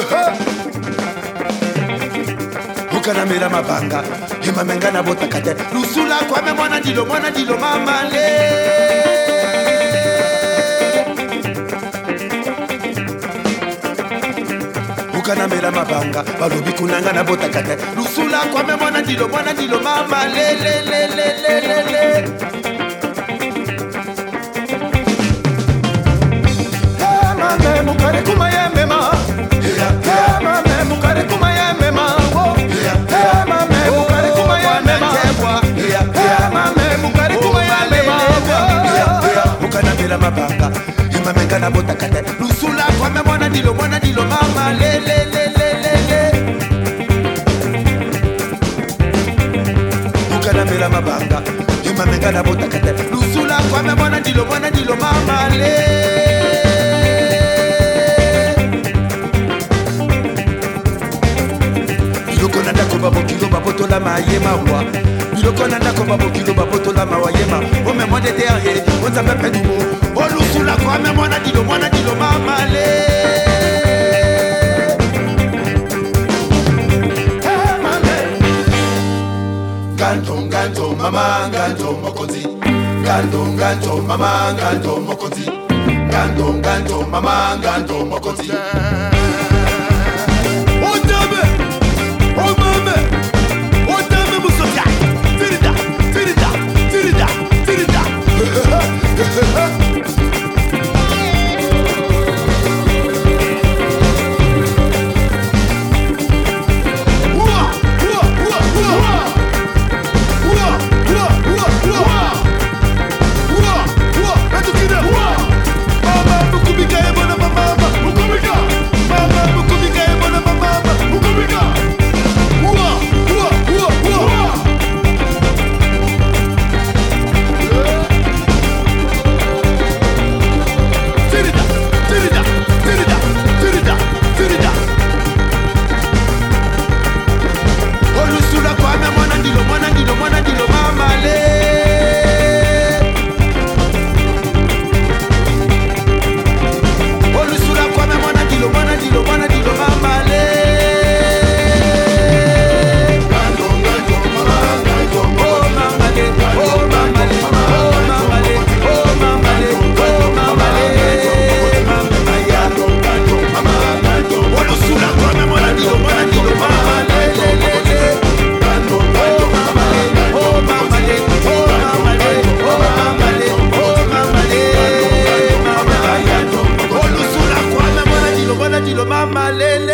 Ukanamela mabanga Himamenga na bota kate Lusula kwa me mwana dilo mama le Ukanamela mabanga Balobi kunanga na bota kate Lusula kwa me mwana dilo mama le Mame mukare kumayembe ma Mame mukare kumayembe ma Mame mukare kumayembe ma Mame mukare kumayembe ma Ukanamela mabanga Imamenga na bota kate Lusula kwa me mwana dilo mama le Ukanamela mabanga Imamenga na bota kate Lusula kwa me mwana dilo mama le Biloko nanda koba bokilo babotola mayema wa Biloko nanda koba bokilo babotola mawayema O me mwande derrière O nzambe pedumo O lusula kwa me mwana dilo mama le Ganto mama ganto mokozi Ganto mama ganto mokozi Ganto mama ganto mokozi Mama lele